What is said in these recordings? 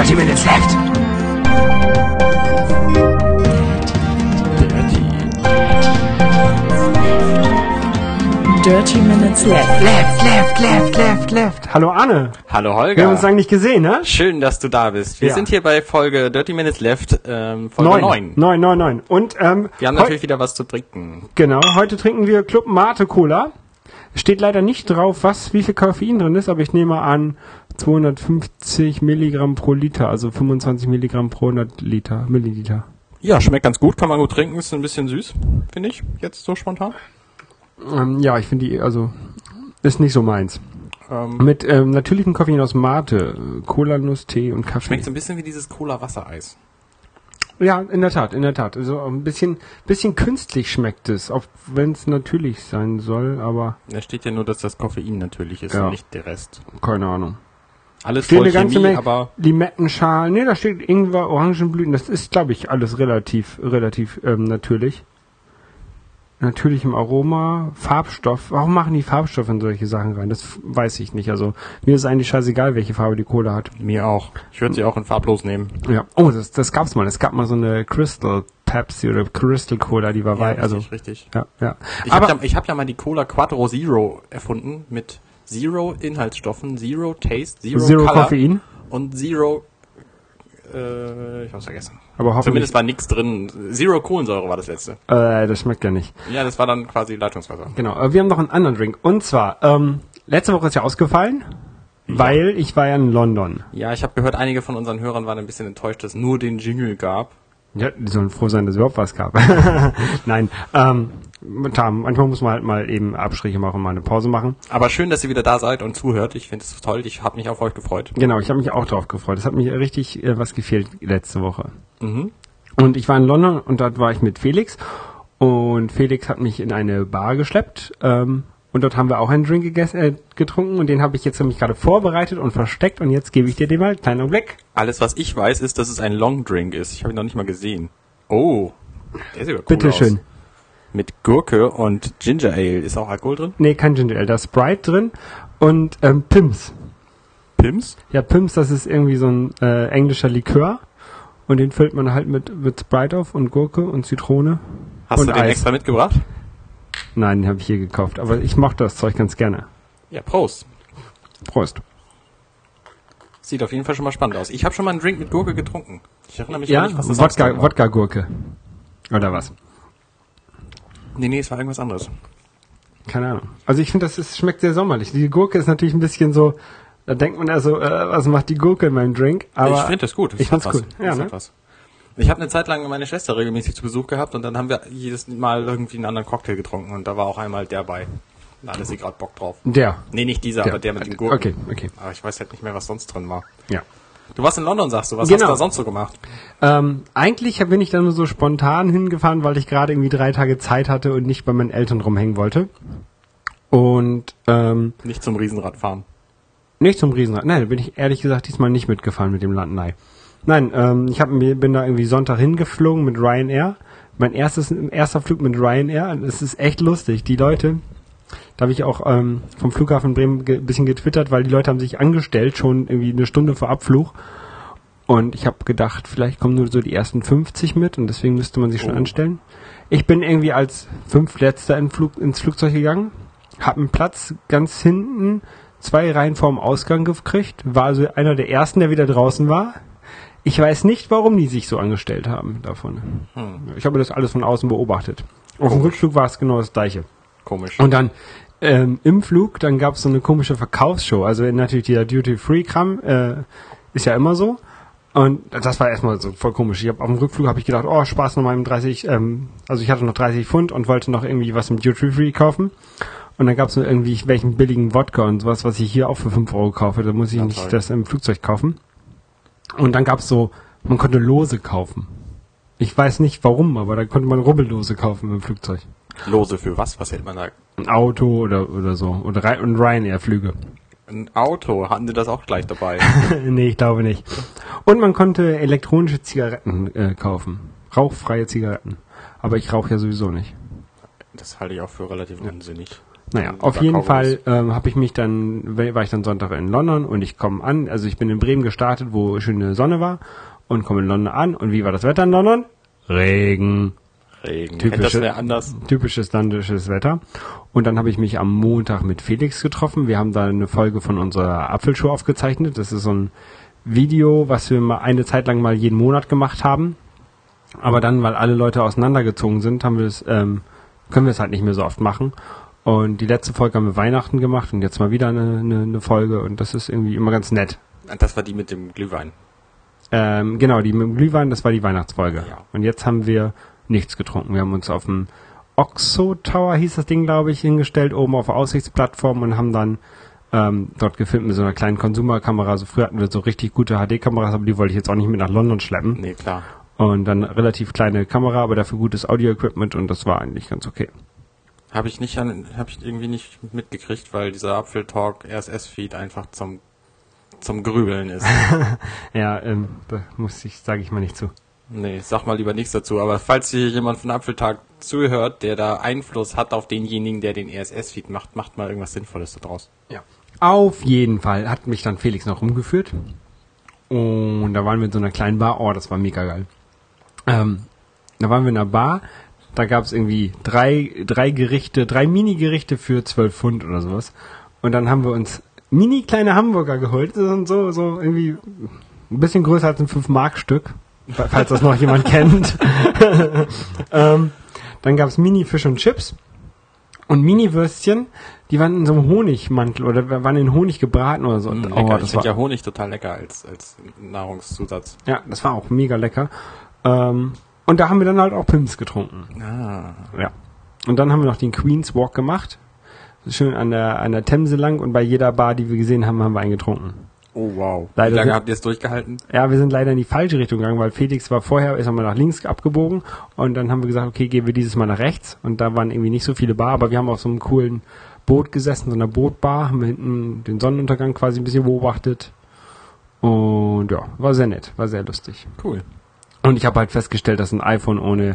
30 minutes left. Dirty Minutes Left. Left. Hallo Arne. Hallo Holger. Wir haben uns eigentlich gesehen, ne? Schön, dass du da bist. Wir sind hier bei Folge Dirty Minutes Left, Folge 9. 9. Und wir haben natürlich wieder was zu trinken. Genau, heute trinken wir Club Mate Cola. Steht leider nicht drauf, wie viel Koffein drin ist, aber ich nehme an 250 Milligramm pro Liter, also 25 Milligramm pro 100 Milliliter. Ja, schmeckt ganz gut, kann man gut trinken, ist ein bisschen süß, finde ich, jetzt so spontan. Ja, ich finde ist nicht so meins. Mit natürlichem Koffein aus Mate, Cola-Nuss, Tee und Kaffee. Schmeckt so ein bisschen wie dieses Cola-Wassereis. Ja, in der Tat. Also ein bisschen künstlich schmeckt es, auch wenn es natürlich sein soll, aber... Da steht ja nur, dass das Koffein natürlich ist, ja, und nicht der Rest. Keine Ahnung. Alles steht voll eine ganze Chemie, Menge, aber... Limettenschalen, da steht Ingwer, Orangenblüten, das ist, glaube ich, alles relativ natürlich. Natürlichem Aroma, Farbstoff. Warum machen die Farbstoffe in solche Sachen rein? Das weiß ich nicht. Also mir ist eigentlich scheißegal, welche Farbe die Cola hat. Mir auch. Ich würde sie auch in farblos nehmen. Ja. Oh, das gab's mal. Es gab mal so eine Crystal Pepsi oder Crystal Cola, die war ja, also richtig. Ja. Ich hab ja mal die Cola Quattro Zero erfunden mit Zero Inhaltsstoffen, Zero Taste, Zero Color Koffein und Zero ich hab's vergessen. Aber zumindest war nichts drin. Zero Kohlensäure war das letzte. Das schmeckt ja nicht. Ja, das war dann quasi Leitungswasser. Genau. Wir haben noch einen anderen Drink. Und zwar, letzte Woche ist ja ausgefallen, weil ich war ja in London. Ja, ich habe gehört, einige von unseren Hörern waren ein bisschen enttäuscht, dass es nur den Jingle gab. Ja, die sollen froh sein, dass es überhaupt was gab. Nein, manchmal muss man halt mal eben Abstriche machen, mal eine Pause machen. Aber schön, dass ihr wieder da seid und zuhört. Ich finde es toll. Ich habe mich auf euch gefreut. Genau, ich habe mich auch drauf gefreut. Es hat mich richtig was gefehlt letzte Woche. Mhm. Und ich war in London und dort war ich mit Felix. Und Felix hat mich in eine Bar geschleppt. Und dort haben wir auch einen Drink getrunken. Und den habe ich jetzt nämlich gerade vorbereitet und versteckt. Und jetzt gebe ich dir den mal. Kleiner Blick. Alles, was ich weiß, ist, dass es ein Long Drink ist. Ich habe ihn noch nicht mal gesehen. Oh, der sieht aber cool Bitteschön. aus. Mit Gurke und Ginger Ale. Ist auch Alkohol drin? Nee, kein Ginger Ale. Da ist Sprite drin und Pimm's. Pimm's? Ja, Pimm's, das ist irgendwie so ein englischer Likör. Und den füllt man halt mit Sprite auf und Gurke und Zitrone. Hast und du den Eis. extra mitgebracht? Nein, den habe ich hier gekauft. Aber ich mochte das Zeug ganz gerne. Ja, Prost. Prost. Sieht auf jeden Fall schon mal spannend aus. Ich habe schon mal einen Drink mit Gurke getrunken. Ich erinnere mich gar nicht, was das war. Wodka-Gurke. Oder was? Nee, es war irgendwas anderes. Keine Ahnung. Also ich finde, schmeckt sehr sommerlich. Die Gurke ist natürlich ein bisschen so, da denkt man also, was macht die Gurke in meinem Drink? Aber ich finde das gut. Ich fand's gut. Ja, ne? Ich habe eine Zeit lang meine Schwester regelmäßig zu Besuch gehabt und dann haben wir jedes Mal irgendwie einen anderen Cocktail getrunken und da war auch einmal der bei. Da hatte sie gerade Bock drauf. Der? Nee, nicht dieser, aber der mit den Gurken. Okay. Aber ich weiß halt nicht mehr, was sonst drin war. Ja. Du warst in London, sagst du. Was Genau. hast du da sonst so gemacht? Eigentlich bin ich dann nur so spontan hingefahren, weil ich gerade irgendwie 3 Tage Zeit hatte und nicht bei meinen Eltern rumhängen wollte. Und Nicht zum Riesenradfahren. nicht zum Riesenrad. Nein, da bin ich ehrlich gesagt diesmal nicht mitgefahren mit dem Landei. Nein, bin da irgendwie Sonntag hingeflogen mit Ryanair. Mein erster Flug mit Ryanair. Das ist echt lustig. Die Leute, da habe ich auch vom Flughafen Bremen ein bisschen getwittert, weil die Leute haben sich angestellt, schon irgendwie eine Stunde vor Abflug. Und ich habe gedacht, vielleicht kommen nur so die ersten 50 mit und deswegen müsste man sich schon anstellen. Ich bin irgendwie als 5. Letzter ins Flugzeug gegangen, habe einen Platz ganz hinten, 2 Reihen vorm Ausgang gekriegt, war also einer der Ersten, der wieder draußen war. Ich weiß nicht, warum die sich so angestellt haben davon. Ich habe das alles von außen beobachtet. Auf dem Rückflug war es genau das Gleiche. Komisch. Und dann im Flug, dann gab es so eine komische Verkaufsshow. Also natürlich dieser Duty-Free-Kram ist ja immer so. Und das war erstmal so voll komisch. Auf dem Rückflug habe ich gedacht, oh, Spaß noch mal im 30, also ich hatte noch 30 Pfund und wollte noch irgendwie was im Duty-Free kaufen. Und dann gab es nur irgendwie welchen billigen Wodka und sowas, was ich hier auch für 5 Euro kaufe. Da muss ich nicht das im Flugzeug kaufen. Und dann gab's so, man konnte Lose kaufen. Ich weiß nicht warum, aber da konnte man Rubbellose kaufen im Flugzeug. Lose für was? Was hält man da? Ein Auto oder so. Und Ryanair-Flüge. Ein Auto? Hatten Sie das auch gleich dabei? Nee, ich glaube nicht. Und man konnte elektronische Zigaretten kaufen. Rauchfreie Zigaretten. Aber ich rauche ja sowieso nicht. Das halte ich auch für relativ unsinnig. Naja, Und auf über jeden Kaugummis. Fall war ich dann Sonntag in London und ich komme an, also ich bin in Bremen gestartet, wo schöne Sonne war und komme in London an und wie war das Wetter in London? Regen. Regen. Typische- Das wäre anders. Typisches landisches Wetter. Und dann habe ich mich am Montag mit Felix getroffen. Wir haben da eine Folge von unserer Apfelshow aufgezeichnet. Das ist so ein Video, was wir mal eine Zeit lang mal jeden Monat gemacht haben. Aber dann, weil alle Leute auseinandergezogen sind, können wir es halt nicht mehr so oft machen. Und die letzte Folge haben wir Weihnachten gemacht und jetzt mal wieder eine Folge und das ist irgendwie immer ganz nett. Das war die mit dem Glühwein. Genau, die mit dem Glühwein, das war die Weihnachtsfolge. Ja. Und jetzt haben wir nichts getrunken. Wir haben uns auf dem Oxo Tower, hieß das Ding, glaube ich, hingestellt, oben auf der Aussichtsplattform und haben dann dort gefilmt mit so einer kleinen Consumer-Kamera. Also früher hatten wir so richtig gute HD-Kameras, aber die wollte ich jetzt auch nicht mit nach London schleppen. Nee, klar. Und dann relativ kleine Kamera, aber dafür gutes Audio-Equipment und das war eigentlich ganz okay. Habe ich irgendwie nicht mitgekriegt, weil dieser Apfeltalk RSS-Feed einfach zum Grübeln ist. Ja, da sage ich mal nicht zu. Nee, sag mal lieber nichts dazu. Aber falls hier jemand von Apfeltag zuhört, der da Einfluss hat auf denjenigen, der den RSS-Feed macht, macht mal irgendwas Sinnvolles da draus. Ja. Auf jeden Fall hat mich dann Felix noch rumgeführt. Und da waren wir in so einer kleinen Bar. Oh, das war mega geil. Da waren wir in einer Bar. Da gab es irgendwie drei Mini-Gerichte für 12 Pfund oder sowas. Und dann haben wir uns mini kleine Hamburger geholt. Das sind so irgendwie ein bisschen größer als ein 5-Mark-Stück. Falls das noch jemand kennt. Dann gab es Mini-Fisch und Chips. Und Mini-Würstchen, die waren in so einem Honigmantel oder waren in Honig gebraten oder so. Und, Lecker. Ich das finde war, ja Honig total lecker als Nahrungszusatz. ja, das war auch mega lecker. Und da haben wir dann halt auch Pimms getrunken. Ah. Ja. Und dann haben wir noch den Queen's Walk gemacht. Schön an der Themse lang und bei jeder Bar, die wir gesehen haben, haben wir einen getrunken. Oh wow. Leider Wie lange sind- habt ihr es durchgehalten? Ja, wir sind leider in die falsche Richtung gegangen, weil Felix war vorher, ist nochmal nach links abgebogen und dann haben wir gesagt, okay, gehen wir dieses Mal nach rechts und da waren irgendwie nicht so viele Bar, aber wir haben auf so einem coolen Boot gesessen, so einer Bootbar, haben wir hinten den Sonnenuntergang quasi ein bisschen beobachtet und ja, war sehr nett, war sehr lustig. Cool. Und ich habe halt festgestellt, dass ein iPhone ohne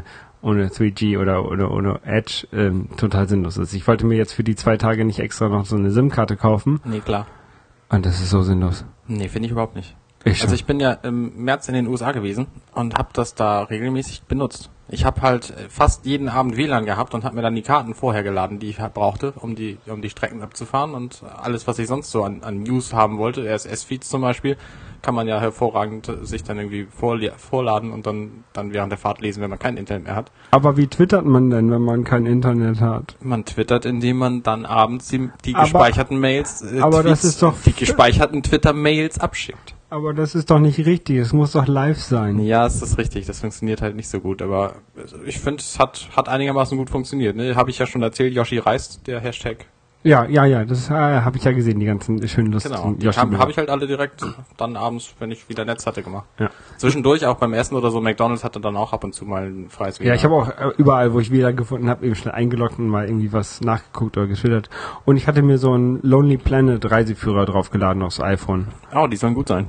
3G oder ohne Edge total sinnlos ist. Ich wollte mir jetzt für die 2 Tage nicht extra noch so eine SIM-Karte kaufen Nee, klar. und das ist so sinnlos. Nee, finde ich überhaupt nicht. Ich schon. Also ich bin ja im März in den USA gewesen und habe das da regelmäßig benutzt. Ich habe halt fast jeden Abend WLAN gehabt und habe mir dann die Karten vorher geladen, die ich halt brauchte, um die Strecken abzufahren und alles, was ich sonst so an News haben wollte, RSS-Feeds zum Beispiel, kann man ja hervorragend sich dann irgendwie vorladen und dann während der Fahrt lesen, wenn man kein Internet mehr hat. Aber wie twittert man denn, wenn man kein Internet hat? Man twittert, indem man dann abends die Aber- gespeicherten Mails, aber das ist doch- die gespeicherten Twitter-Mails abschickt. Aber das ist doch nicht richtig, es muss doch live sein. Ja, ist das richtig. Das funktioniert halt nicht so gut, aber ich finde, es hat einigermaßen gut funktioniert. Ne? Habe ich ja schon erzählt, Yoshi reist, der Hashtag. Ja, das habe ich ja gesehen, die ganzen schönen lustigen Genau, die habe ich halt alle direkt dann abends, wenn ich wieder Netz hatte, gemacht. Ja. Zwischendurch auch beim Essen oder so, McDonald's hatte dann auch ab und zu mal ein freies WLAN. Ja, ich habe auch überall, wo ich wieder gefunden habe, eben schnell eingeloggt und mal irgendwie was nachgeguckt oder geschildert. Und ich hatte mir so einen Lonely Planet Reiseführer draufgeladen aufs iPhone. Oh, die sollen gut sein.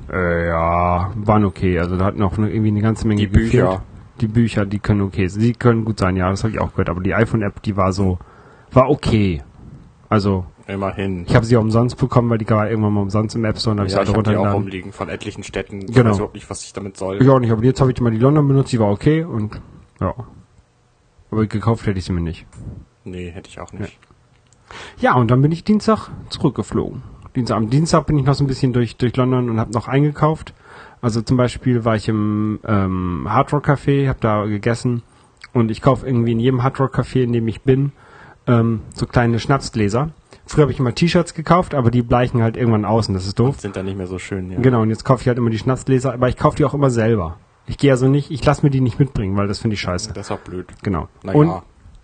Ja, waren okay. Also da hat noch irgendwie eine ganze Menge Die Bücher. gefehlt. Die Bücher, die können okay. Sie können gut sein, ja, das habe ich auch gehört. Aber die iPhone-App, die war okay. Also, Immerhin. ich habe sie auch umsonst bekommen, weil die war irgendwann mal umsonst im App Store und habe Ja, ich ich sie alle habe die auch runtergeladen. rumliegen von etlichen Städten. Ich Genau. weiß überhaupt nicht, was ich damit soll. Ich auch nicht, aber jetzt habe ich mal die London benutzt, die war okay und ja. Aber gekauft hätte ich sie mir nicht. Nee, hätte ich auch nicht. Ja, und dann bin ich Dienstag zurückgeflogen. Am Dienstag bin ich noch so ein bisschen durch London und habe noch eingekauft. Also zum Beispiel war ich im Hard Rock Café, habe da gegessen und ich kaufe irgendwie in jedem Hard Rock Café, in dem ich bin, so kleine Schnapsgläser. Früher habe ich immer T-Shirts gekauft, aber die bleichen halt irgendwann aus und das ist doof. Sind dann nicht mehr so schön, ja. Genau, und jetzt kaufe ich halt immer die Schnapsgläser, aber ich kaufe die auch immer selber. Ich gehe also nicht, ich lasse mir die nicht mitbringen, weil das finde ich scheiße. Das ist auch blöd. Genau. Naja. Und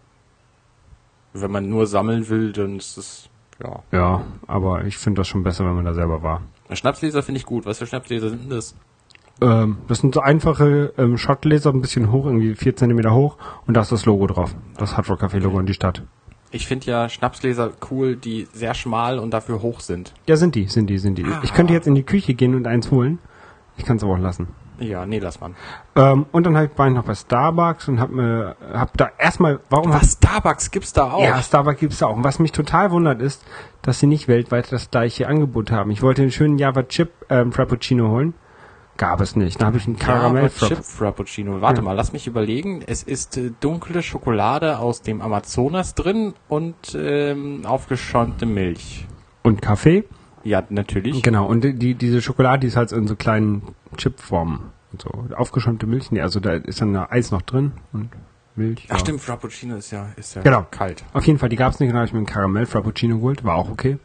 Wenn man nur sammeln will, dann ist es, ja. ja, aber ich finde das schon besser, wenn man da selber war. Schnapsgläser finde ich gut. Was für Schnapsgläser sind denn das? Das sind so einfache Schottgläser, ein bisschen hoch, irgendwie 4 Zentimeter hoch und da ist das Logo drauf. Das Hard Rock Café Logo in die Stadt. Ich finde ja Schnapsgläser cool, die sehr schmal und dafür hoch sind. Ja, sind die. Ich könnte jetzt in die Küche gehen und eins holen. Ich kann es aber auch lassen. Ja, nee, lass mal. Und dann war ich noch bei Starbucks und hab da erstmal, Starbucks gibt's da auch? Ja, Starbucks gibt's da auch. Und was mich total wundert ist, dass sie nicht weltweit das gleiche Angebot haben. Ich wollte einen schönen Java Chip Frappuccino holen. Gab es nicht. Da habe ich einen Karamell Chip Frappuccino. Warte mal, lass mich überlegen. Es ist dunkle Schokolade aus dem Amazonas drin und aufgeschäumte Milch. Und Kaffee. Ja, natürlich. Genau. Und diese Schokolade, die ist halt in so kleinen Chipformen und so. Aufgeschäumte Milch. Nee, also da ist dann Eis noch drin und Milch. Ach stimmt, Frappuccino ist ja genau. Kalt. Auf jeden Fall, die gab's nicht. Und dann habe ich mir einen Karamell Frappuccino geholt. War auch okay.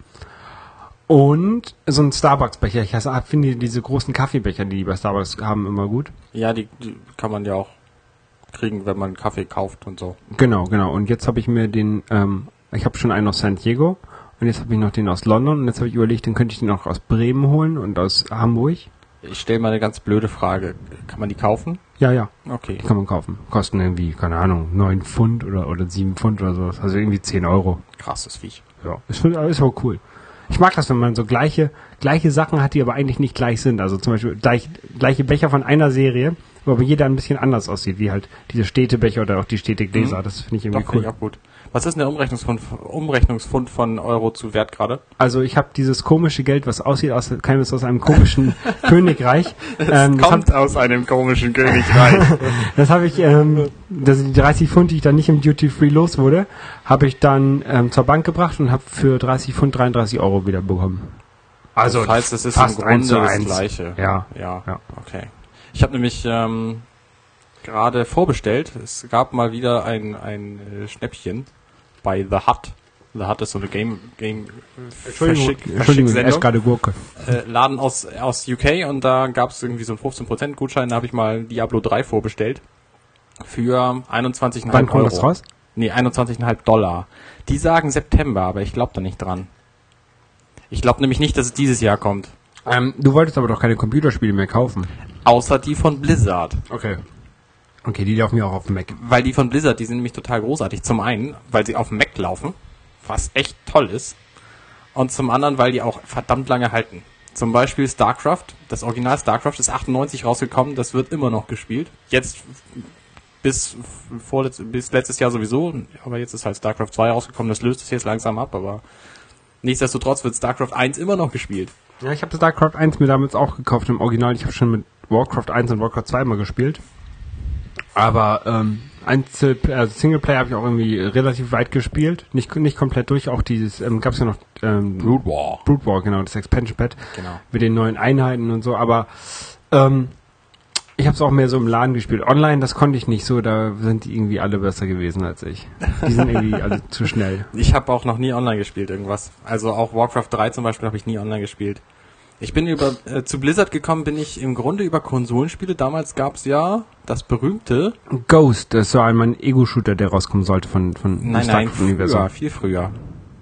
Und so ein Starbucks-Becher. Ich finde diese großen Kaffeebecher, die bei Starbucks haben, immer gut. Ja, die kann man ja auch kriegen, wenn man Kaffee kauft und so. Genau. Und jetzt habe ich mir ich habe schon einen aus San Diego und jetzt habe ich noch den aus London und jetzt habe ich überlegt, dann könnte ich den auch aus Bremen holen und aus Hamburg. Ich stelle mal eine ganz blöde Frage. Kann man die kaufen? Ja. Okay. Die kann man kaufen. Kosten irgendwie, keine Ahnung, 9 Pfund oder 7 Pfund oder so. Also irgendwie 10 Euro. Krasses Viech. Ja, ist auch cool. Ich mag das, wenn man so gleiche Sachen hat, die aber eigentlich nicht gleich sind. Also zum Beispiel gleiche Becher von einer Serie, wo aber jeder ein bisschen anders aussieht, wie halt diese Städtebecher oder auch die Städtegläser. Das finde ich irgendwie cool. Finde ich auch gut. Was ist denn der Umrechnungsfund von Euro zu Wert gerade? Also ich habe dieses komische Geld, was aussieht, käme es aus einem komischen Königreich. Kommt aus einem komischen Königreich. Das habe ich, die 30 Pfund, die ich dann nicht im Duty Free los wurde, habe ich dann zur Bank gebracht und habe für 30 Pfund 33 Euro wieder bekommen. Also das heißt, es ist fast im Grunde das 1:1. Gleiche. Ja. Okay. Ich habe nämlich gerade vorbestellt. Es gab mal wieder ein Schnäppchen bei The Hut. The Hut ist so eine Game Entschuldigung, ich esse gerade Gurke. Laden aus UK und da gab es irgendwie so einen 15% Gutschein. Da habe ich mal Diablo 3 vorbestellt für 21,5 Euro. Wann kommt das raus? Nee, 21,5 $. Die sagen September, aber ich glaube da nicht dran. Ich glaube nämlich nicht, dass es dieses Jahr kommt. Du wolltest aber doch keine Computerspiele mehr kaufen. Außer die von Blizzard. Okay, die laufen ja auch auf dem Mac. Weil die von Blizzard, die sind nämlich total großartig. Zum einen, weil sie auf dem Mac laufen, was echt toll ist. Und zum anderen, weil die auch verdammt lange halten. Zum Beispiel StarCraft, das Original StarCraft ist 98 rausgekommen, das wird immer noch gespielt. Jetzt bis letztes Jahr sowieso, aber jetzt ist halt StarCraft 2 rausgekommen, das löst es jetzt langsam ab, aber nichtsdestotrotz wird StarCraft 1 immer noch gespielt. Ja, ich habe StarCraft 1 mir damals auch gekauft im Original. Ich habe schon mit Warcraft 1 und Warcraft 2 mal gespielt. Aber Singleplayer habe ich auch irgendwie relativ weit gespielt. Nicht komplett durch. Auch dieses, gab es ja noch Brood War. Brood War, genau, das Expansion Pad. Genau. Mit den neuen Einheiten und so. Aber ich habe es auch mehr so im Laden gespielt. Online, das konnte ich nicht so. Da sind die irgendwie alle besser gewesen als ich. Die sind irgendwie alle zu schnell. Ich habe auch noch nie online gespielt, irgendwas. Also auch Warcraft 3 zum Beispiel habe ich nie online gespielt. Ich bin zu Blizzard gekommen, bin ich im Grunde über Konsolenspiele. Damals gab's ja das berühmte... Ghost, das war einmal ein Ego-Shooter, der rauskommen sollte von Nein, viel früher.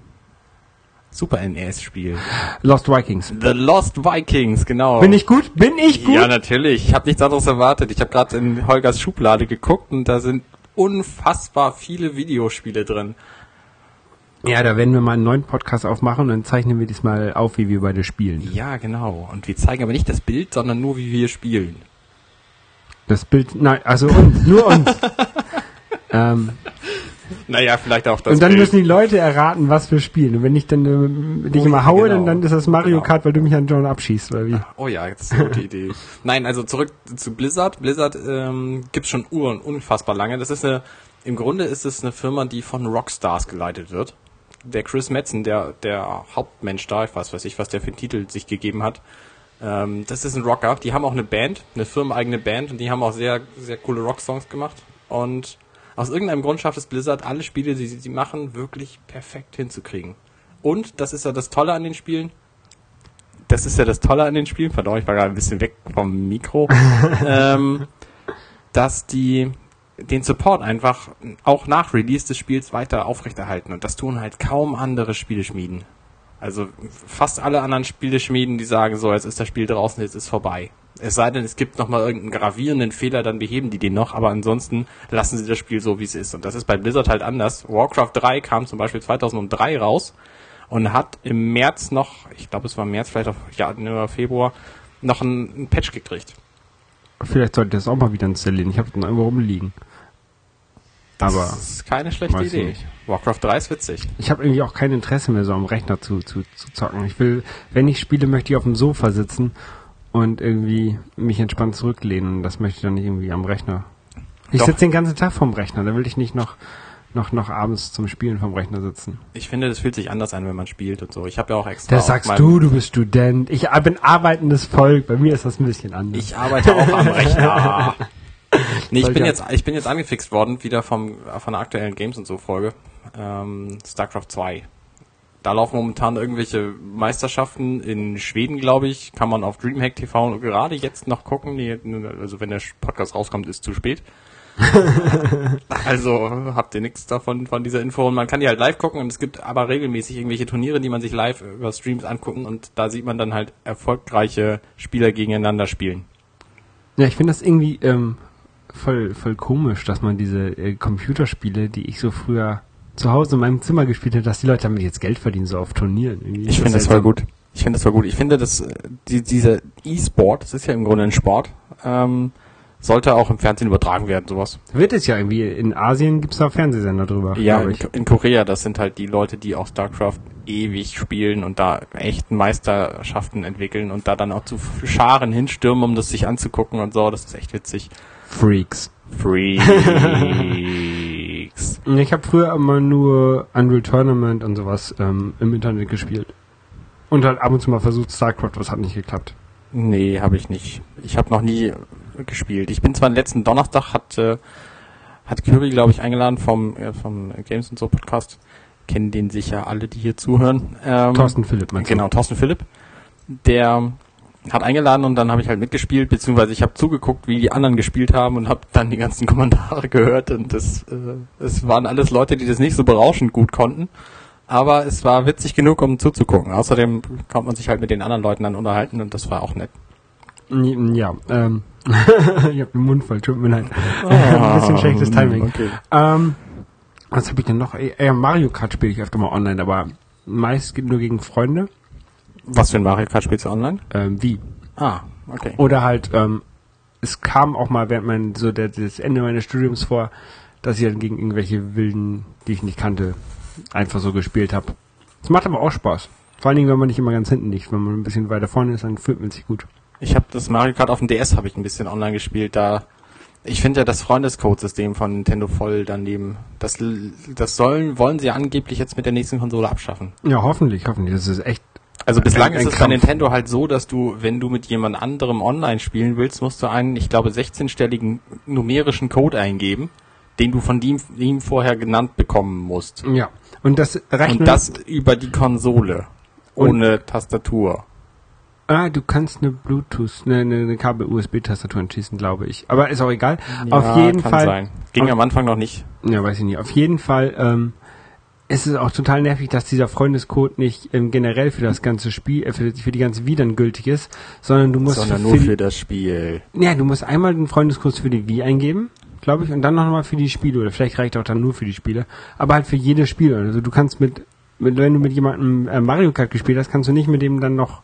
Super NES-Spiel. Lost Vikings. The Lost Vikings, genau. Bin ich gut? Ja, natürlich. Ich habe nichts anderes erwartet. Ich habe gerade in Holgers Schublade geguckt und da sind unfassbar viele Videospiele drin. Ja, da werden wir mal einen neuen Podcast aufmachen und dann zeichnen wir diesmal auf, wie wir beide spielen. Ja, genau. Und wir zeigen aber nicht das Bild, sondern nur, wie wir spielen. Das Bild, nein, also uns, nur uns. Naja, vielleicht auch das und dann Bild. müssen die Leute erraten, was wir spielen. Und wenn ich dann dich immer haue, genau. dann ist das Mario Kart, weil du mich an John abschießt, oder wie? Oh ja, jetzt ist eine gute Idee. Nein, also zurück zu Blizzard. Blizzard gibt's schon unfassbar lange. Im Grunde ist es eine Firma, die von Rockstars geleitet wird. Der Chris Metzen, der Hauptmensch da, ich weiß nicht, was der für einen Titel sich gegeben hat. Das ist ein Rocker. Die haben auch eine Band, eine firmeneigene Band, und die haben auch sehr, sehr coole Rocksongs gemacht. Und aus irgendeinem Grund schafft es Blizzard, alle Spiele, die sie machen, wirklich perfekt hinzukriegen. Und das ist ja das Tolle an den Spielen. Pardon, ich war gerade ein bisschen weg vom Mikro. Dass die den Support einfach auch nach Release des Spiels weiter aufrechterhalten. Und das tun halt kaum andere Spieleschmieden. Also fast alle anderen Spieleschmieden, die sagen so, jetzt ist das Spiel draußen, jetzt ist vorbei. Es sei denn, es gibt nochmal irgendeinen gravierenden Fehler, dann beheben die den noch, aber ansonsten lassen sie das Spiel so, wie es ist. Und das ist bei Blizzard halt anders. Warcraft 3 kam zum Beispiel 2003 raus und hat im März noch, ich glaube es war März, vielleicht auch Februar, noch einen Patch gekriegt. Vielleicht sollte ich das auch mal wieder installieren. Ich habe es noch irgendwo rumliegen. Aber Das ist keine schlechte weiß Idee. nicht. Warcraft 3 ist witzig. ich habe irgendwie auch kein Interesse mehr, so am Rechner zu zocken. Ich will, wenn ich spiele, möchte ich auf dem Sofa sitzen und irgendwie mich entspannt zurücklehnen. Und das möchte ich dann nicht irgendwie am Rechner. Ich Doch. sitze den ganzen Tag vorm Rechner. Da will ich nicht noch abends zum Spielen vorm Rechner sitzen. Ich finde, das fühlt sich anders an, wenn man spielt und so. Ich habe ja auch extra... Das auf sagst meinem- du bist Student. Ich bin arbeitendes Volk. Bei mir ist das ein bisschen anders. Ich arbeite auch am Rechner. Nee, Weil ich bin jetzt angefixt worden, wieder von der aktuellen Games und so Folge. StarCraft 2. Da laufen momentan irgendwelche Meisterschaften in Schweden, glaube ich. Kann man auf Dreamhack TV gerade jetzt noch gucken. Also wenn der Podcast rauskommt, ist zu spät. Also habt ihr nichts davon, von dieser Info. Und man kann die halt live gucken und es gibt aber regelmäßig irgendwelche Turniere, die man sich live über Streams angucken und da sieht man dann halt erfolgreiche Spieler gegeneinander spielen. Ja, ich finde das irgendwie voll komisch, dass man diese Computerspiele, die ich so früher zu Hause in meinem Zimmer gespielt habe, dass die Leute damit jetzt Geld verdienen, so auf Turnieren. Irgendwie Ich ist finde das voll seltsam. gut. Ich finde, dass dieser E-Sport, das ist ja im Grunde ein Sport, sollte auch im Fernsehen übertragen werden, sowas. Wird es ja irgendwie. In Asien gibt's da Fernsehsender drüber, Ja, glaube ich. in Korea, das sind halt die Leute, die auch StarCraft ewig spielen und da echten Meisterschaften entwickeln und da dann auch zu Scharen hinstürmen, um das sich anzugucken und so. Das ist echt witzig. Freaks. Freaks. Ich habe früher immer nur Unreal Tournament und sowas im Internet gespielt. Und halt ab und zu mal versucht StarCraft, was hat nicht geklappt. Nee, habe ich nicht. Ich habe noch nie gespielt. Ich bin zwar letzten Donnerstag, hat Kyrie, glaube ich, eingeladen vom Games und so Podcast. Kennen den sicher alle, die hier zuhören. Thorsten Philipp, meinst du? Genau, Thorsten Philipp. Der hat eingeladen und dann habe ich halt mitgespielt, beziehungsweise ich habe zugeguckt, wie die anderen gespielt haben und habe dann die ganzen Kommentare gehört und es waren alles Leute, die das nicht so berauschend gut konnten. Aber es war witzig genug, um zuzugucken. Außerdem konnte man sich halt mit den anderen Leuten dann unterhalten und das war auch nett. Ja, ich hab den Mund voll, tut mir leid. Ein bisschen schlechtes Timing. Okay. Was habe ich denn noch? Mario Kart spiele ich öfter mal online, aber meist geht nur gegen Freunde. Was für ein Mario Kart spielst du online? Wie? Ah, okay. Oder halt, es kam auch mal während das Ende meines Studiums vor, dass ich dann gegen irgendwelche Wilden, die ich nicht kannte, einfach so gespielt habe. Es macht aber auch Spaß. Vor allen Dingen, wenn man nicht immer ganz hinten liegt. Wenn man ein bisschen weiter vorne ist, dann fühlt man sich gut. Ich habe das Mario Kart auf dem DS habe ich ein bisschen online gespielt. Ich finde ja das Freundescode-System von Nintendo voll daneben. Das wollen sie angeblich jetzt mit der nächsten Konsole abschaffen. Ja, hoffentlich. Das ist echt. Also bislang Ein ist es bei Kampf. Nintendo halt so, dass du, wenn du mit jemand anderem online spielen willst, musst du einen, ich glaube, 16-stelligen numerischen Code eingeben, den du von ihm vorher genannt bekommen musst. Ja. Und das rechnet. Und das über die Konsole. Ohne Tastatur. Du kannst eine Bluetooth, eine Kabel-USB-Tastatur anschließen, glaube ich. Aber ist auch egal. Ja, Auf jeden kann Fall. sein. Ging am Anfang noch nicht. Ja, weiß ich nicht. Auf jeden Fall ist es auch total nervig, dass dieser Freundescode nicht generell für das ganze Spiel, für die ganze Wii gültig ist, sondern du musst Sondern nur für das Spiel. ja, du musst einmal den Freundescode für die Wii eingeben, glaube ich, und dann nochmal für die Spiele, oder vielleicht reicht auch dann nur für die Spiele, aber halt für jedes Spiel. Also du kannst wenn du mit jemandem Mario Kart gespielt hast, kannst du nicht mit dem dann noch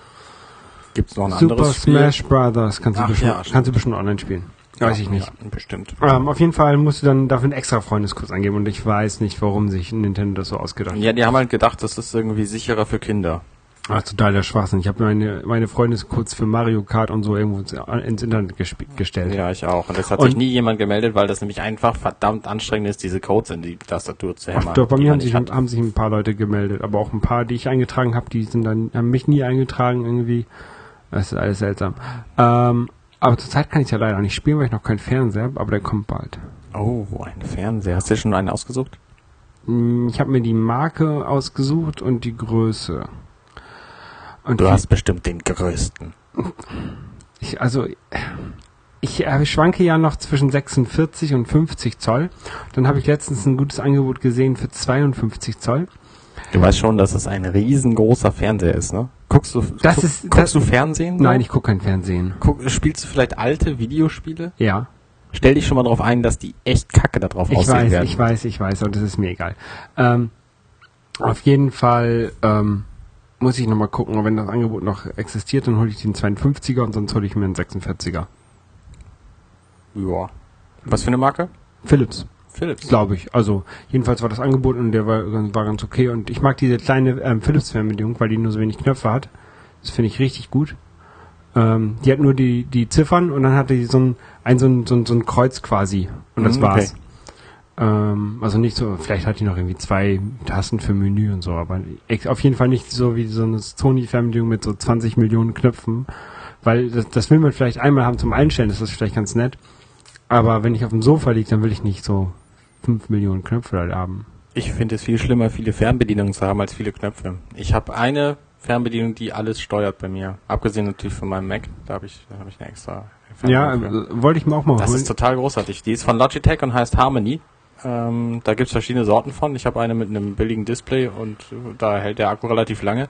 Gibt's noch ein Super anderes Spiel? Smash Brothers kannst Ach, ja, du bestimmt online spielen. Weiß ich nicht. Ja, bestimmt. Auf jeden Fall musst du dann dafür einen extra Freundeskurs eingeben und ich weiß nicht, warum sich Nintendo das so ausgedacht hat. Ja, die haben halt gedacht, das ist irgendwie sicherer für Kinder. Ach, totaler Schwachsinn. Ich habe meine Freundescodes für Mario Kart und so irgendwo ins Internet gestellt. Ja, ich auch. Und das hat Und- sich nie jemand gemeldet, weil das nämlich einfach verdammt anstrengend ist, diese Codes in die Tastatur zu hämmern. Doch, bei die mir man nicht hat. haben sich ein paar Leute gemeldet, aber auch ein paar, die ich eingetragen habe, haben mich nie eingetragen irgendwie. Das ist alles seltsam. Aber zurzeit kann ich ja leider nicht spielen, weil ich noch keinen Fernseher habe, aber der kommt bald. Oh, ein Fernseher. Hast du schon einen ausgesucht? Ich habe mir die Marke ausgesucht und die Größe. Und Du hast bestimmt den größten. ich schwanke ja noch zwischen 46 und 50 Zoll. Dann habe ich letztens ein gutes Angebot gesehen für 52 Zoll. Du weißt schon, dass es ein riesengroßer Fernseher ist, ne? Guckst du Fernsehen? Nein, ich gucke kein Fernsehen. Spielst du vielleicht alte Videospiele? Ja, Stell dich schon mal drauf ein, dass die echt kacke da drauf ich aussehen werden. weiß, aber das ist mir egal. Auf jeden Fall muss ich nochmal gucken, wenn das Angebot noch existiert, dann hole ich den 52er und sonst hole ich mir einen 46er. Ja. Was für eine Marke? Philips, Philips. glaube ich. Also jedenfalls war das Angebot und der war ganz okay. Und ich mag diese kleine Philips-Fernbedienung, weil die nur so wenig Knöpfe hat. Das finde ich richtig gut. Die hat nur die Ziffern und dann hatte die so ein Kreuz quasi. Und das war's. Also nicht so, vielleicht hat die noch irgendwie 2 Tasten für Menü und so, aber auf jeden Fall nicht so wie so eine Sony-Fernbedienung mit so 20 Millionen Knöpfen, weil das will man vielleicht einmal haben zum Einstellen, das ist vielleicht ganz nett, aber wenn ich auf dem Sofa liege, dann will ich nicht so 5 Millionen Knöpfe halt haben. Ich finde es viel schlimmer, viele Fernbedienungen zu haben als viele Knöpfe. Ich habe eine Fernbedienung, die alles steuert bei mir, abgesehen natürlich von meinem Mac, da habe ich eine extra Fernbedienung für. Wollte ich mir auch mal Das holen. ist total großartig. Die ist von Logitech und heißt Harmony. Da gibt's verschiedene Sorten von. Ich habe eine mit einem billigen Display und da hält der Akku relativ lange.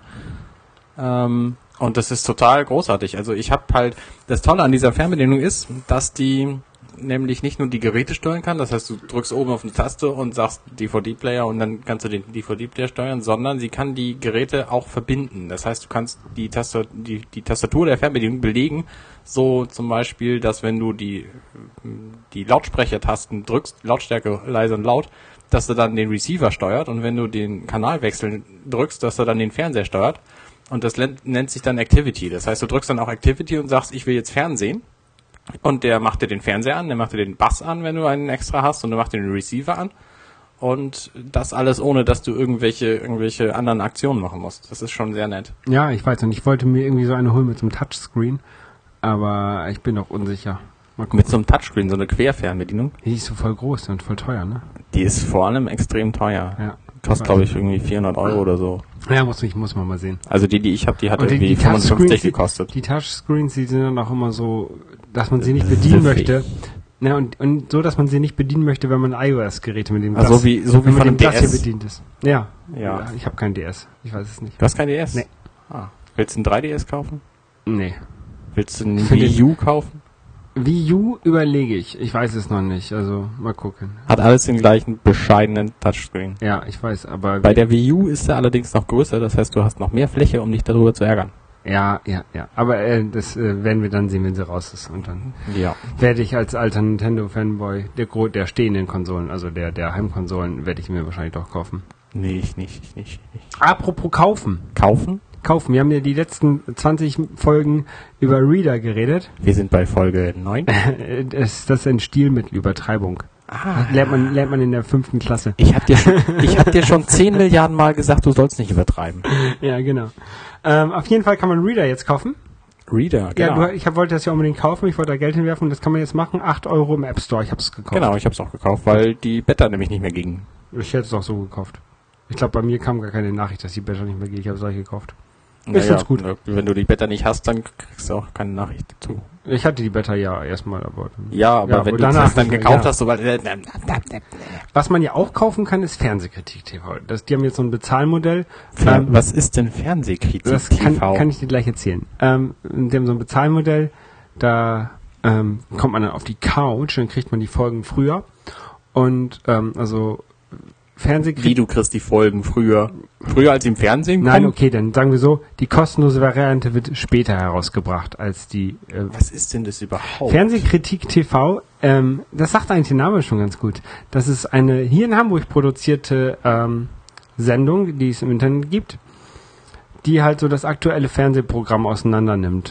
Und das ist total großartig. Also ich habe halt, das Tolle an dieser Fernbedienung ist, dass die nämlich nicht nur die Geräte steuern kann, das heißt, du drückst oben auf eine Taste und sagst DVD-Player und dann kannst du den DVD-Player steuern, sondern sie kann die Geräte auch verbinden. Das heißt, du kannst die Tastatur der Fernbedienung belegen, so zum Beispiel, dass wenn du die Lautsprechertasten drückst, Lautstärke, leise und laut, dass er dann den Receiver steuert und wenn du den Kanalwechsel drückst, dass er dann den Fernseher steuert. Und das nennt sich dann Activity. Das heißt, du drückst dann auch Activity und sagst, ich will jetzt Fernsehen. Und der macht dir den Fernseher an, der macht dir den Bass an, wenn du einen extra hast, und der macht dir den Receiver an. Und das alles ohne, dass du irgendwelche anderen Aktionen machen musst. Das ist schon sehr nett. Ja, ich weiß nicht, ich wollte mir irgendwie so eine holen mit so einem Touchscreen, aber ich bin noch unsicher. Mal gucken. Mit so einem Touchscreen, so eine Querfernbedienung. Die ist so voll groß und voll teuer, ne? Die ist vor allem extrem teuer. Ja. Kostet, glaube ich, irgendwie 400 € oder so. Ja, muss man mal sehen. Also die ich habe, die hat Und irgendwie 55 gekostet. Die Touchscreens, die sind dann auch immer so, dass man sie nicht bedienen möchte. Ja, und so, dass man sie nicht bedienen möchte, wenn man iOS-Geräte mit dem Also so wie wenn man von dem dem das hier DS. bedient ist. Ja. Ja. Ich habe kein DS. Ich weiß es nicht. Du hast kein DS? Nee. Ah. Willst du ein 3DS kaufen? Nee. Willst du ein Für den- Wii U kaufen? Wii U überlege ich. Ich weiß es noch nicht. Also, mal gucken. Hat alles den gleichen bescheidenen Touchscreen. Ja, ich weiß, aber... Bei der Wii U ist er allerdings noch größer, das heißt, du hast noch mehr Fläche, um dich darüber zu ärgern. Ja. Aber das werden wir dann sehen, wenn sie raus ist. Und dann Ja. werde ich als alter Nintendo-Fanboy der stehenden Konsolen, also der Heimkonsolen, werde ich mir wahrscheinlich doch kaufen. Nee, ich nicht. Apropos kaufen. Kaufen? Wir haben ja die letzten 20 Folgen über Reader geredet. Wir sind bei Folge 9. Das ist ein Stilmittelübertreibung. Lernt man in der 5. Klasse. Ich hab dir schon 10 Milliarden Mal gesagt, du sollst nicht übertreiben. Ja, genau. Auf jeden Fall kann man Reader jetzt kaufen. Reader, genau. Ja, ich wollte das ja unbedingt kaufen. Ich wollte da Geld hinwerfen. Das kann man jetzt machen. 8 € im App Store. Ich habe es gekauft. Genau, ich hab's auch gekauft, weil die Beta nämlich nicht mehr ging. Ich hätte es auch so gekauft. Ich glaube, bei mir kam gar keine Nachricht, dass die Beta nicht mehr geht. Ich habe es euch gekauft. Ist ganz gut. Wenn du die Beta nicht hast, dann kriegst du auch keine Nachricht dazu. Ich hatte die Beta ja erstmal, aber... Ja, aber wenn du danach das dann nicht mehr, gekauft ja. hast, sobald... Was man ja auch kaufen kann, ist Fernsehkritik TV. Die haben jetzt so ein Bezahlmodell. Was ist denn Fernsehkritik Das TV? kann ich dir gleich erzählen. Die haben so ein Bezahlmodell, da kommt man dann auf die Couch, dann kriegt man die Folgen früher. Und also Fernsehkritik... Wie, du kriegst die Folgen früher als im Fernsehen kommen? Nein, okay, dann sagen wir so, die kostenlose Variante wird später herausgebracht als die... Was ist denn das überhaupt? Fernsehkritik TV, das sagt eigentlich der Name schon ganz gut. Das ist eine hier in Hamburg produzierte Sendung, die es im Internet gibt, die halt so das aktuelle Fernsehprogramm auseinander nimmt.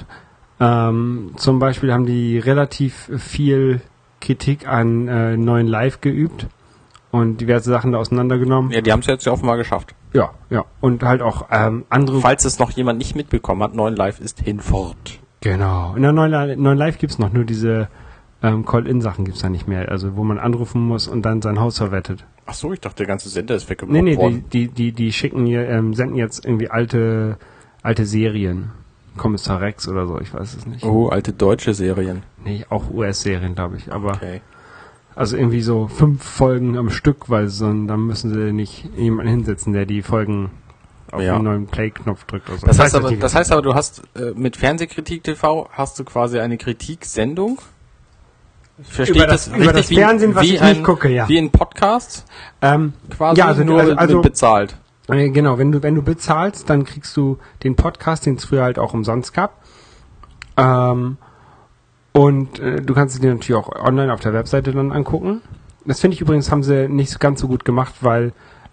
Zum Beispiel haben die relativ viel Kritik an Neuen Live geübt und diverse Sachen da auseinandergenommen. Ja, die haben es jetzt ja offenbar geschafft. Ja. Und halt auch andere... Falls es noch jemand nicht mitbekommen hat, 9 Live ist hinfort. Genau. In der Neuen Live gibt's noch, nur diese Call-In-Sachen gibt's da nicht mehr. Also wo man anrufen muss und dann sein Haus verwettet. Ach so, ich dachte, der ganze Sender ist weggebracht Nee, worden. die schicken hier, senden jetzt irgendwie alte Serien. Kommissar Rex oder so, ich weiß es nicht. Oh, alte deutsche Serien. Nee, auch US-Serien, glaube ich. Aber Okay. also irgendwie so 5 Folgen am Stück, weil dann müssen sie nicht jemanden hinsetzen, der die Folgen auf Ja. den neuen Play-Knopf drückt oder so. Das Ich heißt weiß aber, nicht. du hast mit Fernsehkritik TV hast du quasi eine Kritiksendung. Versteht Über das Fernsehen, was ich nicht gucke, ja. Wie ein Podcast quasi, ja, also nur bezahlt. Genau, wenn du bezahlst, dann kriegst du den Podcast, den es früher halt auch umsonst gab. Und du kannst es dir natürlich auch online auf der Webseite dann angucken. Das finde ich übrigens, haben sie nicht ganz so gut gemacht, weil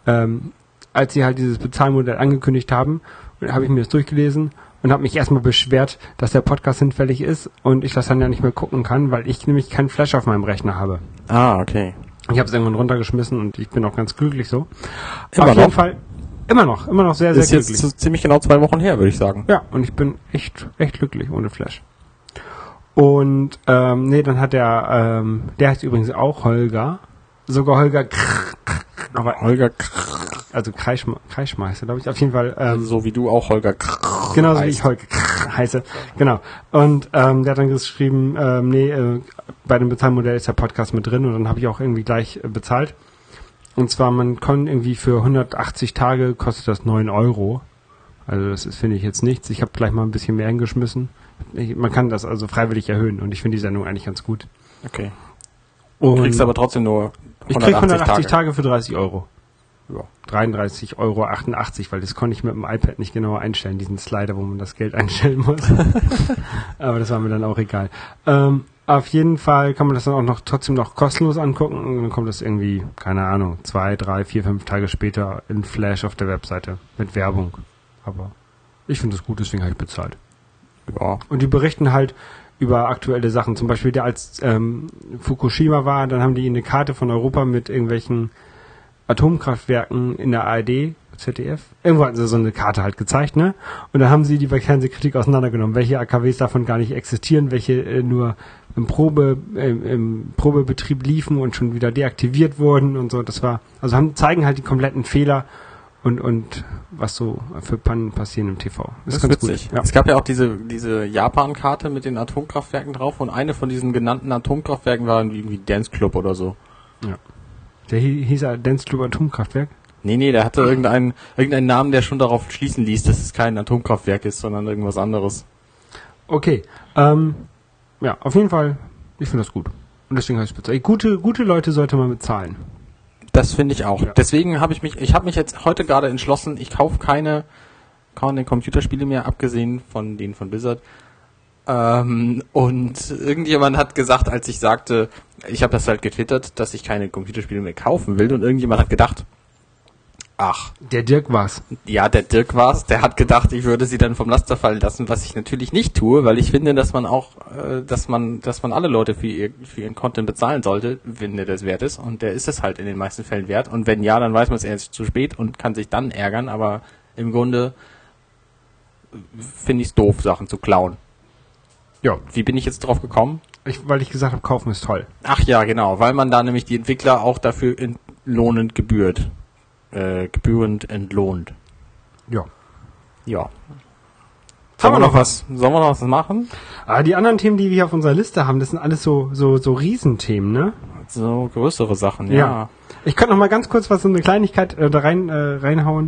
als sie halt dieses Bezahlmodell angekündigt haben, habe ich mir das durchgelesen und habe mich erstmal beschwert, dass der Podcast hinfällig ist und ich das dann ja nicht mehr gucken kann, weil ich nämlich keinen Flash auf meinem Rechner habe. Ah, okay. Ich habe es irgendwann runtergeschmissen und ich bin auch ganz glücklich so. Immer auf jeden noch? Fall immer noch sehr, sehr Ist glücklich. jetzt so ziemlich genau 2 Wochen her, würde ich sagen. Ja, und ich bin echt glücklich ohne Flash. Und dann hat der heißt übrigens auch Holger. Sogar Holger aber Holger also Kreischmeister, glaube ich. Auf jeden Fall so wie du auch Holger genauso wie heißt. ich Holger heiße. Genau. Und der hat dann geschrieben, bei dem Bezahlmodell ist der Podcast mit drin und dann habe ich auch irgendwie gleich bezahlt. Und zwar, man kann irgendwie für 180 Tage kostet das 9 Euro. Also das ist, finde ich, jetzt nichts. Ich habe gleich mal ein bisschen mehr hingeschmissen. Man kann das also freiwillig erhöhen und ich finde die Sendung eigentlich ganz gut. Okay. Und Du kriegst aber trotzdem nur 180 ich krieg 180 Tage. Tage für 30 Euro. Ja. 33,88 Euro, weil das konnte ich mit dem iPad nicht genauer einstellen, diesen Slider, wo man das Geld einstellen muss. Aber das war mir dann auch egal. Auf jeden Fall kann man das dann auch trotzdem noch kostenlos angucken und dann kommt das irgendwie, keine Ahnung, 2, 3, 4, 5 Tage später in Flash auf der Webseite mit Werbung. Aber ich finde das gut, deswegen habe ich bezahlt. Ja. Und die berichten halt über aktuelle Sachen. Zum Beispiel, als Fukushima war, dann haben die eine Karte von Europa mit irgendwelchen Atomkraftwerken in der ARD, ZDF. Irgendwo hatten sie so eine Karte halt gezeigt, ne? Und dann haben sie die bei Fernsehkritik auseinandergenommen, welche AKWs davon gar nicht existieren, welche nur im Probebetrieb liefen und schon wieder deaktiviert wurden und so. Das war, also zeigen halt die kompletten Fehler und was so für Pannen passieren im TV. Das ist ganz witzig. gut. Ja. Es gab ja auch diese Japan-Karte mit den Atomkraftwerken drauf und eine von diesen genannten Atomkraftwerken war irgendwie Dance Club oder so. Ja. Der hieß ja Dance Club Atomkraftwerk. Nee, der hatte irgendeinen Namen, der schon darauf schließen ließ, dass es kein Atomkraftwerk ist, sondern irgendwas anderes. Okay. Ja, auf jeden Fall, ich finde das gut. Und deswegen heißt es bezahlt. Gute Leute sollte man bezahlen. Das finde ich auch. Ja. Deswegen habe ich mich jetzt heute gerade entschlossen, ich kaufe keine Computerspiele mehr, abgesehen von denen von Blizzard. Und irgendjemand hat gesagt, als ich sagte, ich habe das halt getwittert, dass ich keine Computerspiele mehr kaufen will, und irgendjemand hat gedacht, ach, Der Dirk war's. ja, der Dirk war's, der hat gedacht, ich würde sie dann vom Laster fallen lassen, was ich natürlich nicht tue, weil ich finde, dass man auch, dass man alle Leute für ihren Content bezahlen sollte, wenn der das wert ist, und der ist es halt in den meisten Fällen wert, und wenn ja, dann weiß man es erst zu spät und kann sich dann ärgern, aber im Grunde finde ich es doof, Sachen zu klauen. Ja. Wie bin ich jetzt drauf gekommen? Weil ich gesagt habe, kaufen ist toll. Ach ja, genau, weil man da nämlich die Entwickler auch dafür gebührend entlohnt. Ja. Ja. Haben wir noch was? Sollen wir noch was machen? Die anderen Themen, die wir hier auf unserer Liste haben, das sind alles so Riesenthemen, ne? So größere Sachen, ja. Ja. Ich könnte noch mal ganz kurz so eine Kleinigkeit da reinhauen.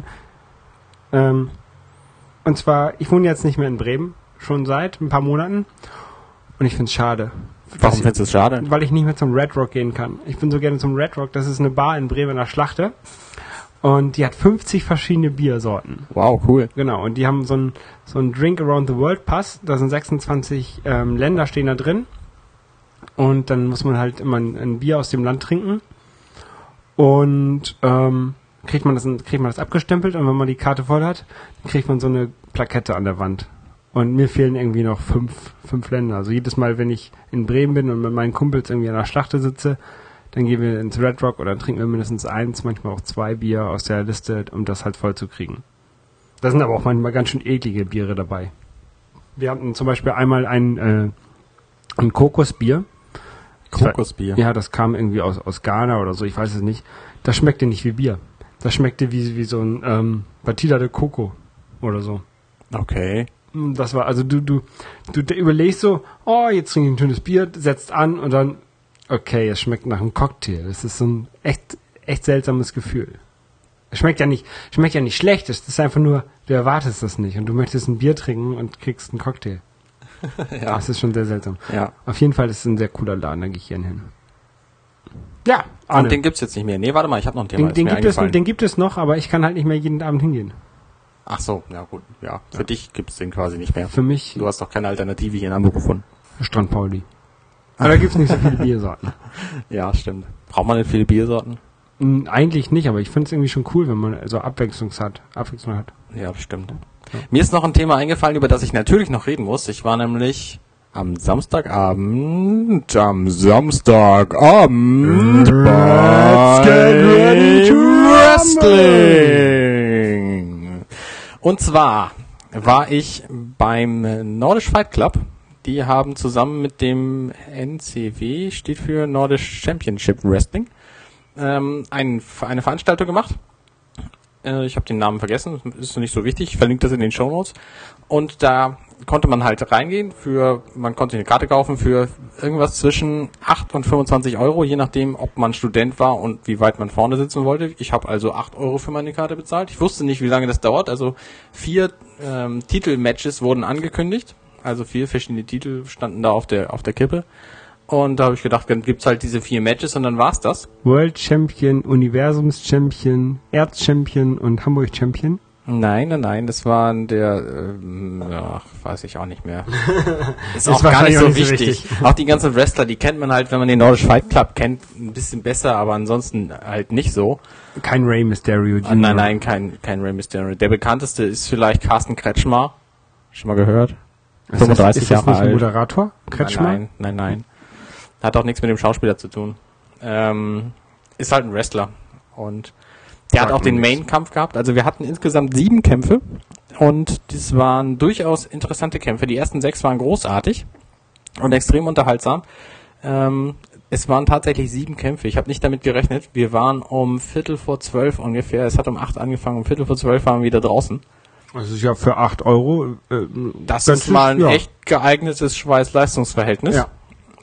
Und zwar, ich wohne jetzt nicht mehr in Bremen, schon seit ein paar Monaten. Und ich finde es schade. Warum findest du es schade? Weil ich nicht mehr zum Red Rock gehen kann. Ich bin so gerne zum Red Rock. Das ist eine Bar in Bremener Schlachte. Und die hat 50 verschiedene Biersorten. Wow, cool. Genau. Und die haben so einen Drink Around the World Pass. Da sind 26 Länder stehen da drin. Und dann muss man halt immer ein Bier aus dem Land trinken. Und kriegt man das abgestempelt. Und wenn man die Karte voll hat, dann kriegt man so eine Plakette an der Wand. Und mir fehlen irgendwie noch fünf Länder. Also jedes Mal, wenn ich in Bremen bin und mit meinen Kumpels irgendwie an der Schlachte sitze, dann gehen wir ins Red Rock oder trinken wir mindestens 1, manchmal auch 2 Bier aus der Liste, um das halt voll zu kriegen. Da sind aber auch manchmal ganz schön eklige Biere dabei. Wir hatten zum Beispiel einmal ein Kokosbier. Kokosbier. Ja, das kam irgendwie aus Ghana oder so, ich weiß es nicht. Das schmeckte nicht wie Bier. Das schmeckte wie so ein Batida de Coco oder so. Okay. Das war, also du überlegst so, oh, jetzt trinke ich ein schönes Bier, setzt an und dann, okay, es schmeckt nach einem Cocktail. Das ist so ein echt seltsames Gefühl. Es schmeckt ja nicht schlecht, es ist einfach nur, du erwartest das nicht und du möchtest ein Bier trinken und kriegst einen Cocktail. Ja. Das ist schon sehr seltsam. Ja. Auf jeden Fall ist es ein sehr cooler Laden, da gehe ich gerne hin. Ja, Arne. Und den gibt's jetzt nicht mehr. Nee, warte mal, ich habe noch ein Thema. Den gibt es noch, aber ich kann halt nicht mehr jeden Abend hingehen. Ach so, ja gut. Ja, für dich gibt's den quasi nicht mehr. Für mich Du hast doch keine Alternative hier in Hamburg gefunden. Strand Pauli. Aber da gibt's nicht so viele Biersorten. Ja, stimmt. Braucht man denn viele Biersorten? Eigentlich nicht, aber ich finde es irgendwie schon cool, wenn man so Abwechslung hat. Ja, bestimmt. Ja. Mir ist noch ein Thema eingefallen, über das ich natürlich noch reden muss. Ich war nämlich am Samstagabend bei Wrestling. Und zwar war ich beim Nordisch Fight Club. Die haben zusammen mit dem NCW, steht für Nordisch Championship Wrestling, eine Veranstaltung gemacht. Ich habe den Namen vergessen, ist nicht so wichtig, ich verlinke das in den Shownotes. Und da konnte man halt reingehen, man konnte eine Karte kaufen für irgendwas zwischen 8 und 25 Euro, je nachdem, ob man Student war und wie weit man vorne sitzen wollte. Ich habe also 8 Euro für meine Karte bezahlt. Ich wusste nicht, wie lange das dauert. Also 4 Titelmatches wurden angekündigt. Also 4 verschiedene Titel standen da auf der Kippe. Und da habe ich gedacht, dann gibt's halt diese 4 Matches und dann war's das. World Champion, Universums Champion, Erz Champion und Hamburg Champion. Nein, das waren weiß ich auch nicht mehr. Ist Das auch war gar nicht so wahrscheinlich auch nicht so wichtig. Auch die ganzen Wrestler, die kennt man halt, wenn man den Nordisch Fight Club kennt, ein bisschen besser, aber ansonsten halt nicht so. Kein Rey Mysterio Jr. Nein, kein Rey Mysterio. Der bekannteste ist vielleicht Carsten Kretschmer. Schon mal gehört? 35 ist das Jahre nicht ein alt. Moderator? Kretschmer? Nein. Hat auch nichts mit dem Schauspieler zu tun. Ist halt ein Wrestler. Und der hat auch den Main-Kampf gehabt. Also wir hatten insgesamt 7 Kämpfe. Und das waren durchaus interessante Kämpfe. Die ersten 6 waren großartig und extrem unterhaltsam. Es waren tatsächlich 7 Kämpfe. Ich habe nicht damit gerechnet. Wir waren um 11:45 ungefähr. Es hat um 8 angefangen. Um 11:45 waren wir wieder draußen. Das ist ja für 8 Euro. Das ist mal ein echt geeignetes Schweiß-Leistungsverhältnis. Ja.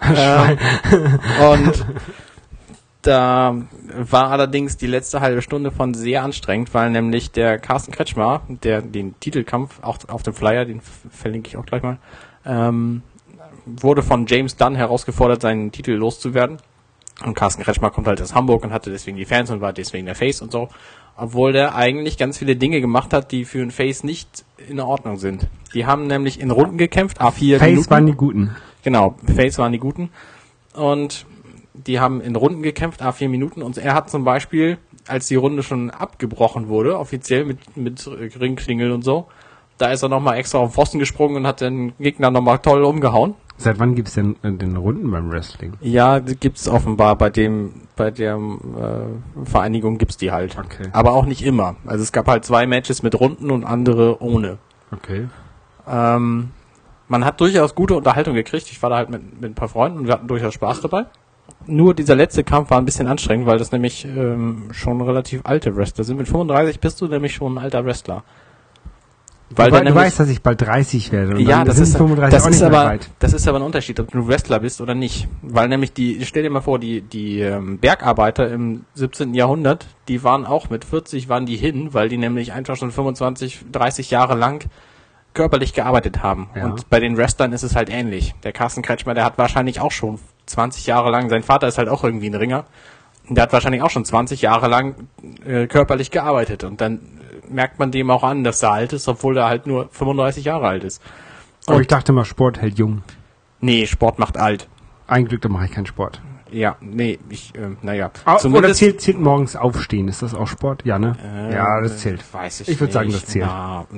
Und da war allerdings die letzte halbe Stunde von sehr anstrengend, weil nämlich der Carsten Kretschmer, der den Titelkampf, auch auf dem Flyer, den verlinke ich auch gleich mal, wurde von James Dunn herausgefordert, seinen Titel loszuwerden. Und Carsten Kretschmer kommt halt aus Hamburg und hatte deswegen die Fans und war deswegen der Face und so. Obwohl der eigentlich ganz viele Dinge gemacht hat, die für einen Face nicht in Ordnung sind. Die haben nämlich in Runden gekämpft, A4 Face Minuten. waren die Guten. Genau, Face waren die Guten. Und die haben in Runden gekämpft, A4 Minuten. Und er hat zum Beispiel, als die Runde schon abgebrochen wurde, offiziell mit Ringklingel und so, da ist er nochmal extra auf den Pfosten gesprungen und hat den Gegner nochmal toll umgehauen. Seit wann gibt's denn den Runden beim Wrestling? Ja, die gibt's offenbar bei der Vereinigung gibt's die halt. Okay. Aber auch nicht immer. Also es gab halt 2 Matches mit Runden und andere ohne. Okay. Man hat durchaus gute Unterhaltung gekriegt. Ich war da halt mit ein paar Freunden und wir hatten durchaus Spaß dabei. Nur dieser letzte Kampf war ein bisschen anstrengend, weil das nämlich schon relativ alte Wrestler sind. Mit 35 bist du nämlich schon ein alter Wrestler. Weil du weißt, dass ich bald 30 werde. Und ja, dann das sind ist 35 auch nicht mehr weit. das ist aber ein Unterschied, ob du Wrestler bist oder nicht. Weil nämlich stell dir mal vor, die Bergarbeiter im 17. Jahrhundert, die waren auch mit 40 waren die hin, weil die nämlich einfach schon 25, 30 Jahre lang körperlich gearbeitet haben. Ja. Und bei den Wrestlern ist es halt ähnlich. Der Carsten Kretschmer, der hat wahrscheinlich auch schon 20 Jahre lang, sein Vater ist halt auch irgendwie ein Ringer, und der hat wahrscheinlich auch schon 20 Jahre lang körperlich gearbeitet. Und dann merkt man dem auch an, dass er alt ist, obwohl er halt nur 35 Jahre alt ist. Aber ich dachte mal, Sport hält jung. Nee, Sport macht alt. Ein Glück, da mache ich keinen Sport. Ja, nee, naja. Oder zählt morgens aufstehen? Ist das auch Sport? Ja, ne? Ja, das zählt. Weiß ich Ich würde sagen, nicht. das zählt.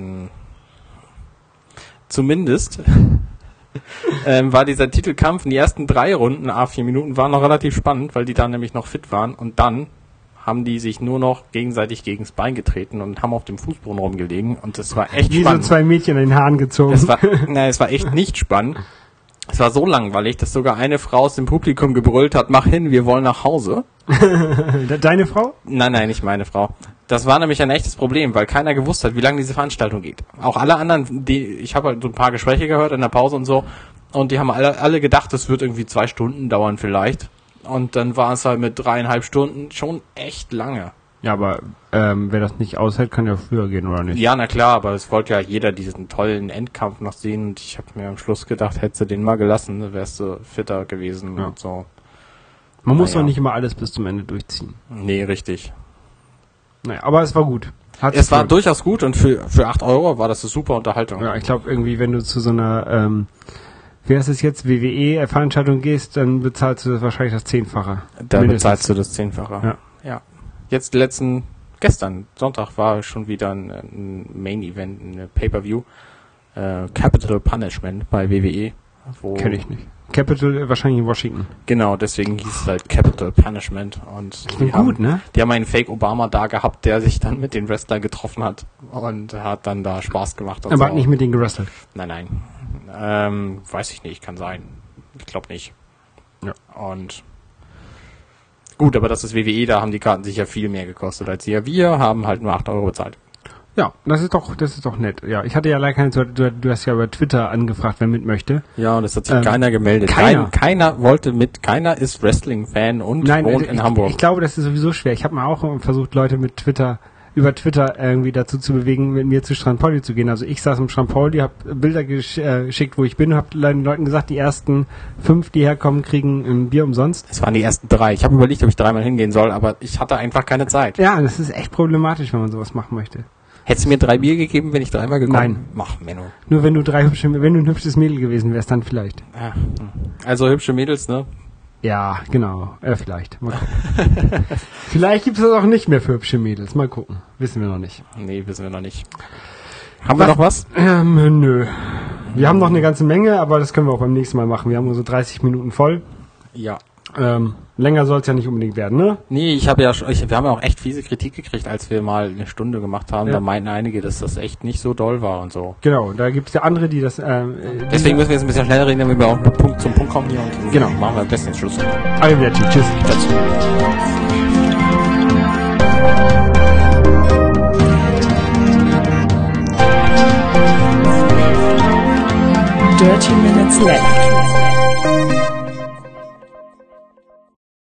Zumindest war dieser Titelkampf in die ersten 3 Runden, A4 Minuten, war noch relativ spannend, weil die da nämlich noch fit waren. Und dann haben die sich nur noch gegenseitig gegens Bein getreten und haben auf dem Fußboden rumgelegen. Und das war echt Wie spannend. so 2 Mädchen in den Haaren gezogen. Es war echt nicht spannend. Es war so langweilig, dass sogar eine Frau aus dem Publikum gebrüllt hat, mach hin, wir wollen nach Hause. Deine Frau? Nein, nicht meine Frau. Das war nämlich ein echtes Problem, weil keiner gewusst hat, wie lange diese Veranstaltung geht. Auch alle anderen, ich habe halt so ein paar Gespräche gehört in der Pause und so, und die haben alle gedacht, das wird irgendwie 2 Stunden dauern vielleicht. Und dann war es halt mit 3,5 Stunden schon echt lange. Ja, aber wer das nicht aushält, kann ja früher gehen, oder nicht? Ja, na klar, aber es wollte ja jeder diesen tollen Endkampf noch sehen. Und ich habe mir am Schluss gedacht, hättest du den mal gelassen, dann wärst du fitter gewesen und so. Man muss doch nicht immer alles bis zum Ende durchziehen. Nee, richtig. Naja, aber es war gut. Es war durchaus gut und für 8 Euro war das eine super Unterhaltung. Ja, ich glaube irgendwie, wenn du zu so einer Wer ist es jetzt? WWE-Veranstaltung gehst, dann bezahlst du das wahrscheinlich das 10-fache. Da Mindestens. bezahlst du das 10-fache. Ja. Jetzt gestern, Sonntag, war schon wieder ein Main-Event, eine Pay-Per-View. Capital Punishment bei WWE. Kenn ich nicht. Capital wahrscheinlich in Washington. Genau, deswegen hieß es halt Capital Punishment. Und Klingt gut, ne? Die haben einen Fake Obama da gehabt, der sich dann mit den Wrestlern getroffen hat und hat dann da Spaß gemacht. Und Aber so. hat nicht mit denen gewrestelt. Nein. Weiß ich nicht, kann sein. Ich glaube nicht. Ja. Und gut, aber das ist WWE, da haben die Karten sicher viel mehr gekostet als hier. Wir haben halt nur 8 Euro bezahlt. Ja, das ist doch nett. Ja, ich hatte ja leider keine Zeit, du hast ja über Twitter angefragt, wer mit möchte. Ja, und es hat sich keiner gemeldet. Keiner wollte mit, keiner ist Wrestling-Fan und wohnt in Hamburg. Ich glaube, das ist sowieso schwer. Ich habe mal auch versucht, Leute über Twitter irgendwie dazu zu bewegen, mit mir zu Strand Pauli zu gehen. Also ich saß im Strand Pauli, habe Bilder geschickt, wo ich bin, habe den Leuten gesagt, die ersten 5, die herkommen, kriegen ein Bier umsonst. Es waren die ersten 3. Ich habe überlegt, ob ich 3-mal hingehen soll, aber ich hatte einfach keine Zeit. Ja, das ist echt problematisch, wenn man sowas machen möchte. Hättest du mir 3 Bier gegeben, wenn ich 3-mal gekommen? Nein. Mach, Menno. Nur wenn du ein hübsches Mädel gewesen wärst, dann vielleicht. Also hübsche Mädels, ne? Ja, genau. Vielleicht. Mal gucken. Vielleicht gibt es das auch nicht mehr für hübsche Mädels. Mal gucken. Wissen wir noch nicht. Nee, wissen wir noch nicht. Haben wir noch was? Nö. Wir haben noch eine ganze Menge, aber das können wir auch beim nächsten Mal machen. Wir haben unsere 30 Minuten voll. Ja. Länger soll es ja nicht unbedingt werden, ne? Nee, wir haben ja auch echt fiese Kritik gekriegt, als wir mal eine Stunde gemacht haben. Ja. Da meinten einige, dass das echt nicht so doll war und so. Genau, da gibt es ja andere, die das... Deswegen müssen wir jetzt ein bisschen schneller reden, damit wir auch zum Punkt kommen hier. Und genau. Machen wir am besten den Schluss. Arrivederci, tschüss. Tschüss. Dirty Minutes Left.